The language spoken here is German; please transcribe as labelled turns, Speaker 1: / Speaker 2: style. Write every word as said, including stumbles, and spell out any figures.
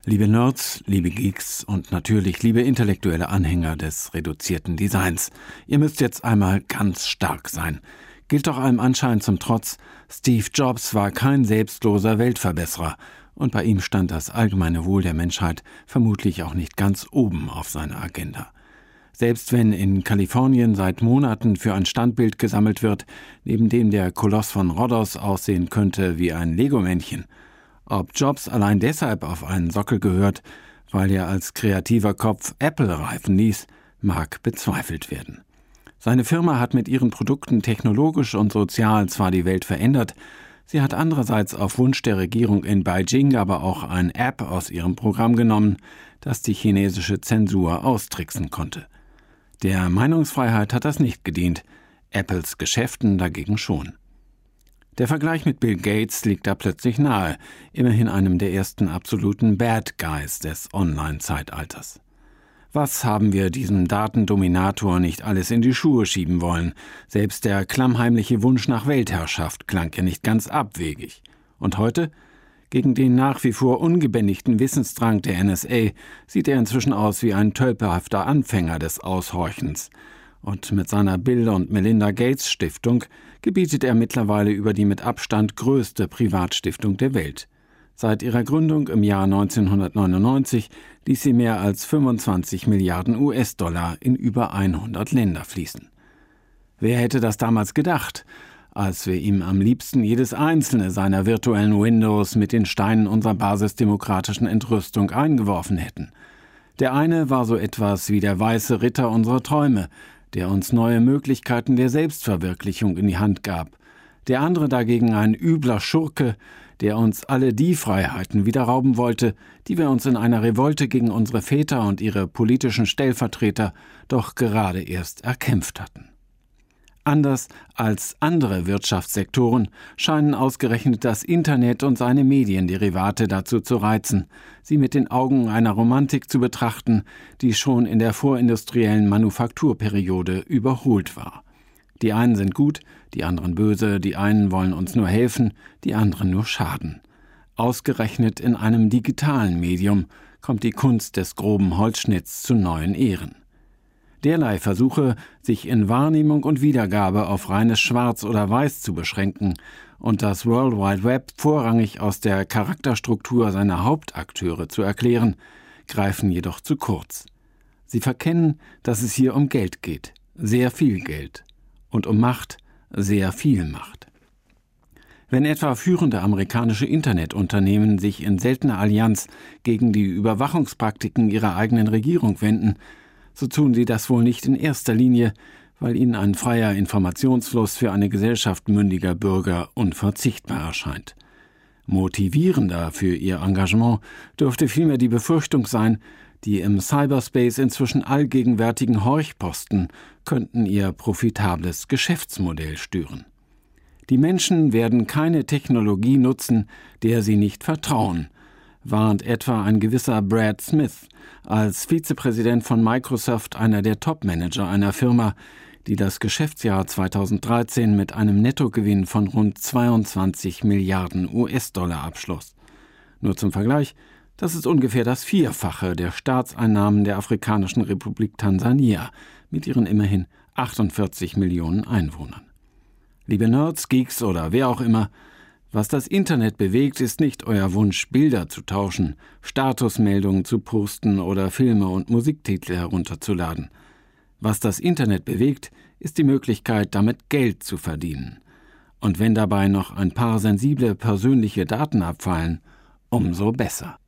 Speaker 1: Liebe Nerds, liebe Geeks und natürlich liebe intellektuelle Anhänger des reduzierten Designs. Ihr müsst jetzt einmal ganz stark sein. Gilt doch allem Anschein zum Trotz, Steve Jobs war kein selbstloser Weltverbesserer und bei ihm stand das allgemeine Wohl der Menschheit vermutlich auch nicht ganz oben auf seiner Agenda. Selbst wenn in Kalifornien seit Monaten für ein Standbild gesammelt wird, neben dem der Koloss von Rhodos aussehen könnte wie ein Lego-Männchen. Ob Jobs allein deshalb auf einen Sockel gehört, weil er als kreativer Kopf Apple reifen ließ, mag bezweifelt werden. Seine Firma hat mit ihren Produkten technologisch und sozial zwar die Welt verändert, sie hat andererseits auf Wunsch der Regierung in Beijing aber auch ein App aus ihrem Programm genommen, das die chinesische Zensur austricksen konnte. Der Meinungsfreiheit hat das nicht gedient, Apples Geschäften dagegen schon. Der Vergleich mit Bill Gates liegt da plötzlich nahe, immerhin einem der ersten absoluten Bad Guys des Online-Zeitalters. Was haben wir diesem Datendominator nicht alles in die Schuhe schieben wollen? Selbst der klammheimliche Wunsch nach Weltherrschaft klang ja nicht ganz abwegig. Und heute? Gegen den nach wie vor ungebändigten Wissensdrang der N S A sieht er inzwischen aus wie ein tölpelhafter Anfänger des Aushorchens. Und mit seiner Bill und Melinda Gates Stiftung gebietet er mittlerweile über die mit Abstand größte Privatstiftung der Welt. Seit ihrer Gründung im Jahr neunzehnhundertneunundneunzig ließ sie mehr als fünfundzwanzig Milliarden U S-Dollar in über hundert Länder fließen. Wer hätte das damals gedacht, als wir ihm am liebsten jedes einzelne seiner virtuellen Windows mit den Steinen unserer basisdemokratischen Entrüstung eingeworfen hätten? Der eine war so etwas wie der weiße Ritter unserer Träume, der uns neue Möglichkeiten der Selbstverwirklichung in die Hand gab. Der andere dagegen ein übler Schurke, der uns alle die Freiheiten wieder rauben wollte, die wir uns in einer Revolte gegen unsere Väter und ihre politischen Stellvertreter doch gerade erst erkämpft hatten. Anders als andere Wirtschaftssektoren scheinen ausgerechnet das Internet und seine Medienderivate dazu zu reizen, sie mit den Augen einer Romantik zu betrachten, die schon in der vorindustriellen Manufakturperiode überholt war. Die einen sind gut, die anderen böse, die einen wollen uns nur helfen, die anderen nur schaden. Ausgerechnet in einem digitalen Medium kommt die Kunst des groben Holzschnitts zu neuen Ehren. Derlei Versuche, sich in Wahrnehmung und Wiedergabe auf reines Schwarz oder Weiß zu beschränken und das World Wide Web vorrangig aus der Charakterstruktur seiner Hauptakteure zu erklären, greifen jedoch zu kurz. Sie verkennen, dass es hier um Geld geht, sehr viel Geld, und um Macht, sehr viel Macht. Wenn etwa führende amerikanische Internetunternehmen sich in seltener Allianz gegen die Überwachungspraktiken ihrer eigenen Regierung wenden, so tun sie das wohl nicht in erster Linie, weil ihnen ein freier Informationsfluss für eine Gesellschaft mündiger Bürger unverzichtbar erscheint. Motivierender für ihr Engagement dürfte vielmehr die Befürchtung sein, die im Cyberspace inzwischen allgegenwärtigen Horchposten könnten ihr profitables Geschäftsmodell stören. Die Menschen werden keine Technologie nutzen, der sie nicht vertrauen, warnt etwa ein gewisser Brad Smith, als Vizepräsident von Microsoft einer der Top-Manager einer Firma, die das Geschäftsjahr zweitausenddreizehn mit einem Nettogewinn von rund zweiundzwanzig Milliarden U S-Dollar abschloss. Nur zum Vergleich, das ist ungefähr das Vierfache der Staatseinnahmen der Afrikanischen Republik Tansania mit ihren immerhin achtundvierzig Millionen Einwohnern. Liebe Nerds, Geeks oder wer auch immer, was das Internet bewegt, ist nicht euer Wunsch, Bilder zu tauschen, Statusmeldungen zu posten oder Filme und Musiktitel herunterzuladen. Was das Internet bewegt, ist die Möglichkeit, damit Geld zu verdienen. Und wenn dabei noch ein paar sensible persönliche Daten abfallen, umso besser.